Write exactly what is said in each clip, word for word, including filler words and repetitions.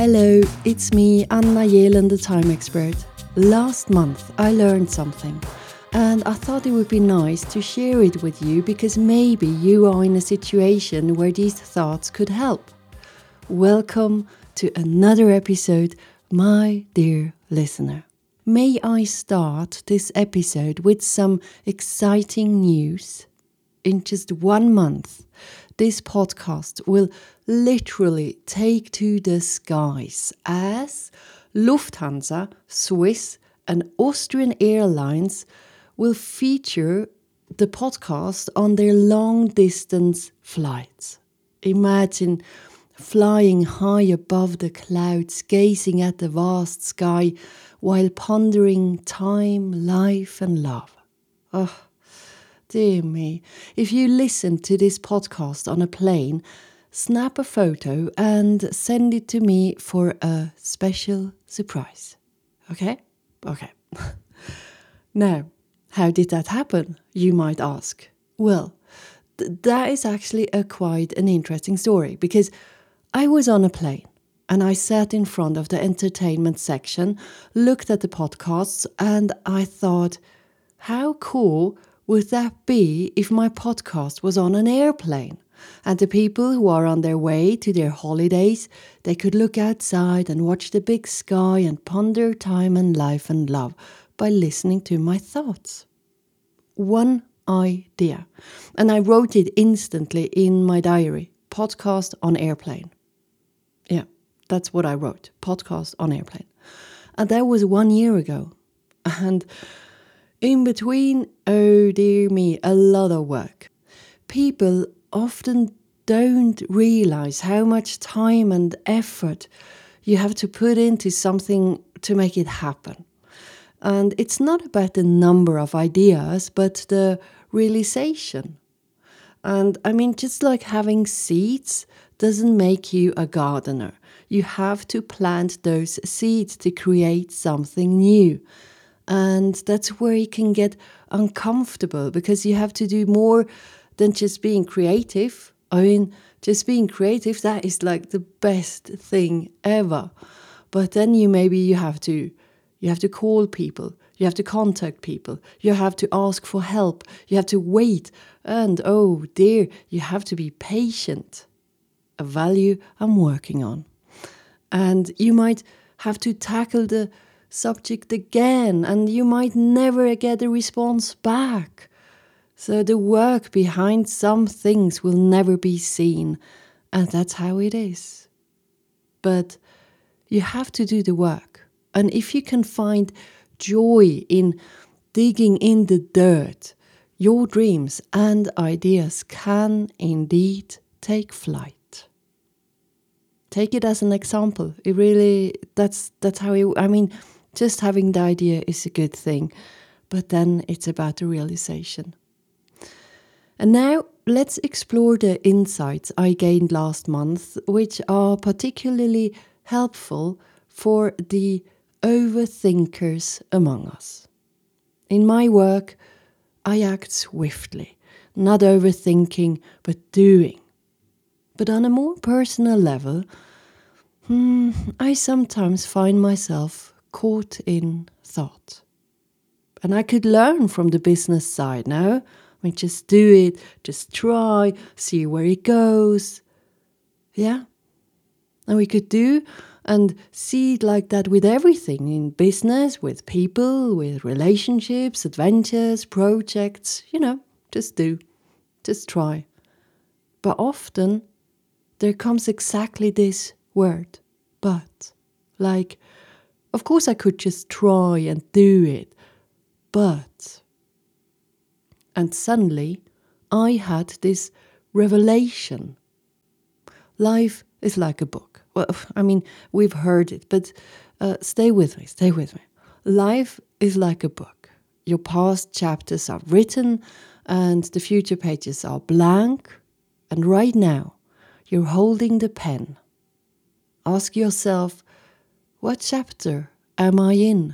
Hello, it's me, Anna Yelen, the time expert. Last month I learned something, and I thought it would be nice to share it with you because maybe you are in a situation where these thoughts could help. Welcome to another episode, my dear listener. May I start this episode with some exciting news? In just one month, this podcast will literally take to the skies as Lufthansa, Swiss and Austrian Airlines will feature the podcast on their long-distance flights. Imagine flying high above the clouds, gazing at the vast sky while pondering time, life and love. Oh, dear me, if you listen to this podcast on a plane, snap a photo and send it to me for a special surprise. Okay? Okay. Now, how did that happen, you might ask? Well, th- that is actually a quite an interesting story because I was on a plane and I sat in front of the entertainment section, looked at the podcasts and I thought, how cool would that be if my podcast was on an airplane? And the people who are on their way to their holidays, they could look outside and watch the big sky and ponder time and life and love by listening to my thoughts. One idea. And I wrote it instantly in my diary. Podcast on airplane. Yeah, that's what I wrote. Podcast on airplane. And that was one year ago. And in between, oh dear me, a lot of work. People often don't realize how much time and effort you have to put into something to make it happen. And it's not about the number of ideas, but the realization. And I mean, just like having seeds doesn't make you a gardener. You have to plant those seeds to create something new. And that's where you can get uncomfortable because you have to do more than just being creative. I mean, just being creative, that is like the best thing ever. But then you maybe you have to you have to call people, you have to contact people, you have to ask for help, you have to wait, and oh dear, you have to be patient. A value I'm working on. And you might have to tackle the subject again, and you might never get a response back. So the work behind some things will never be seen, and that's how it is. But you have to do the work. And if you can find joy in digging in the dirt, your dreams and ideas can indeed take flight. Take it as an example. It really, that's that's how it, I mean, just having the idea is a good thing, but then it's about the realization. And now let's explore the insights I gained last month, which are particularly helpful for the overthinkers among us. In my work, I act swiftly, not overthinking, but doing. But on a more personal level, hmm, I sometimes find myself caught in thought. And I could learn from the business side now. I mean, just do it, just try, see where it goes. Yeah. And we could do and see it like that with everything in business, with people, with relationships, adventures, projects. You know, just do, just try. But often there comes exactly this word, but. Like, of course I could just try and do it, but. And suddenly I had this revelation. Life is like a book. Well, I mean, we've heard it, but uh, stay with me, stay with me. Life is like a book. Your past chapters are written and the future pages are blank. And right now, you're holding the pen. Ask yourself, what chapter am I in?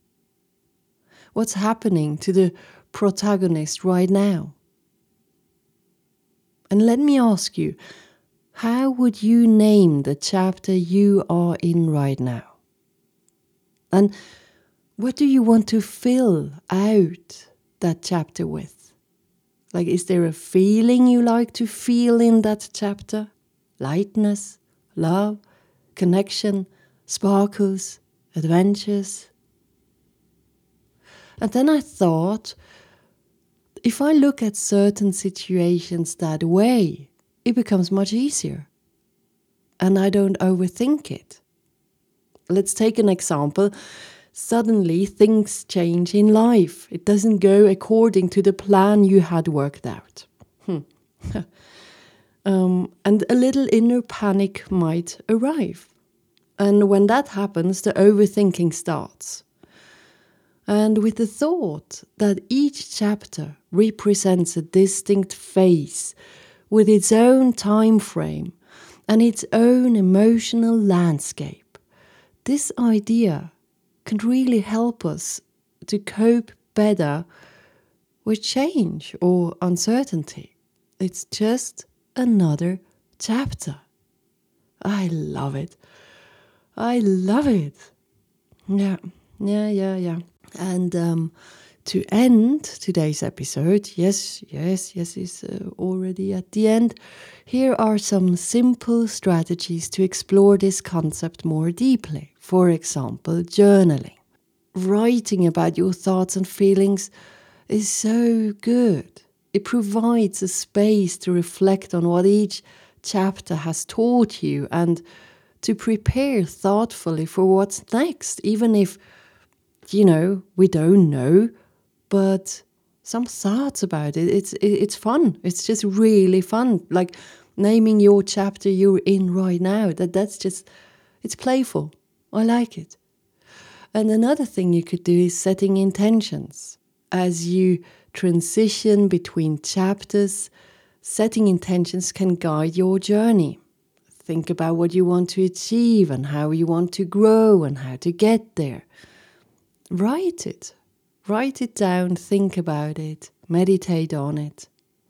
What's happening to the protagonist right now? And let me ask you, how would you name the chapter you are in right now? And what do you want to fill out that chapter with? Like, is there a feeling you like to feel in that chapter? Lightness, love, connection, sparkles, adventures. And then I thought, if I look at certain situations that way, it becomes much easier. And I don't overthink it. Let's take an example. Suddenly things change in life. It doesn't go according to the plan you had worked out. Hmm. um, and a little inner panic might arrive. And when that happens, the overthinking starts. And with the thought that each chapter represents a distinct phase with its own time frame and its own emotional landscape, this idea can really help us to cope better with change or uncertainty. It's just another chapter. I love it. I love it. Yeah, yeah, yeah, yeah. And um, to end today's episode, yes, yes, yes, it's uh, already at the end. Here are some simple strategies to explore this concept more deeply. For example, journaling. Writing about your thoughts and feelings is so good. It provides a space to reflect on what each chapter has taught you and to prepare thoughtfully for what's next, even if, you know, we don't know, but some thoughts about it. It's it's fun. It's just really fun. Like naming your chapter you're in right now. That that's just, it's playful. I like it. And another thing you could do is setting intentions. As you transition between chapters, setting intentions can guide your journey. Think about what you want to achieve and how you want to grow and how to get there. Write it. Write it down, think about it, meditate on it.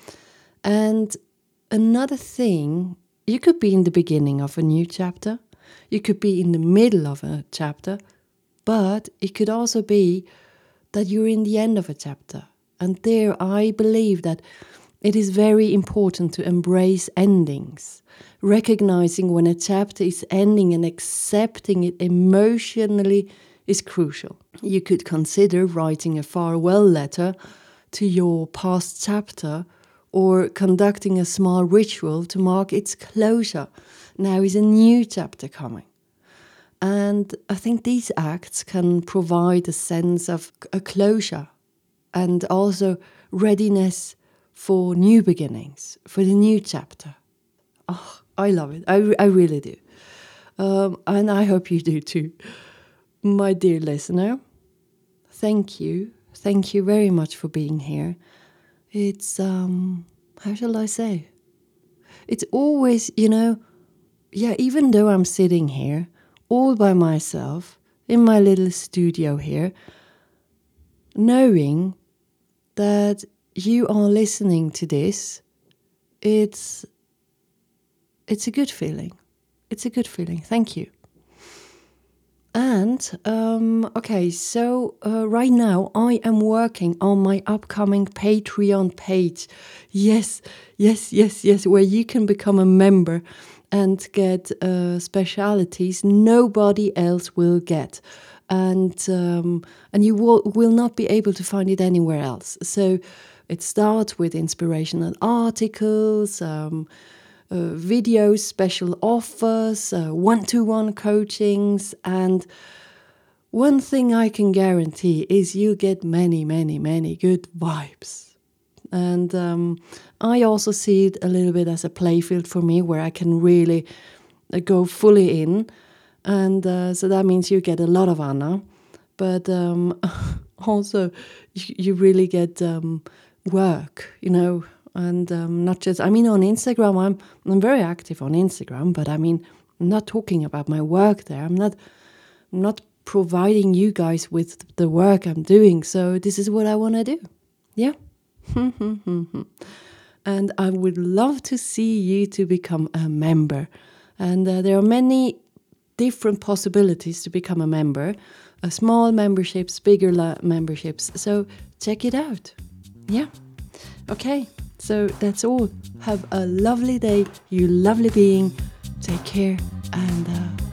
And another thing, you could be in the beginning of a new chapter. You could be in the middle of a chapter. But it could also be that you're in the end of a chapter. And there, I believe that it is very important to embrace endings. Recognizing when a chapter is ending and accepting it emotionally is crucial. You could consider writing a farewell letter to your past chapter or conducting a small ritual to mark its closure. Now is a new chapter coming. And I think these acts can provide a sense of a closure and also readiness for new beginnings, for the new chapter. Oh, I love it. I, I really do. Um, and I hope you do too. My dear listener, thank you. Thank you very much for being here. It's, um, how shall I say? It's always, you know, yeah, even though I'm sitting here all by myself in my little studio here, knowing that you are listening to this, it's it's a good feeling. It's a good feeling. Thank you. And, um, okay, so uh, right now I am working on my upcoming Patreon page. Yes, yes, yes, yes, where you can become a member and get uh, specialities nobody else will get. And um, and you will, will not be able to find it anywhere else. So it starts with inspirational articles, um, uh, videos, special offers, uh, one-to-one coachings. And one thing I can guarantee is you get many, many, many good vibes. And um, I also see it a little bit as a playfield for me where I can really uh, go fully in. And uh, so that means you get a lot of Anna. But um, also you, you really get um, work, you know, and um, not just, I mean, on Instagram, I'm I'm very active on Instagram, but I mean, I'm not talking about my work there. I'm not, I'm not providing you guys with the work I'm doing. So this is what I want to do. Yeah. and I would love to see you to become a member. And uh, there are many different possibilities to become a member, uh, small memberships, bigger la- memberships. So check it out. Yeah. Okay. So that's all. Have a lovely day, you lovely being. Take care and uh,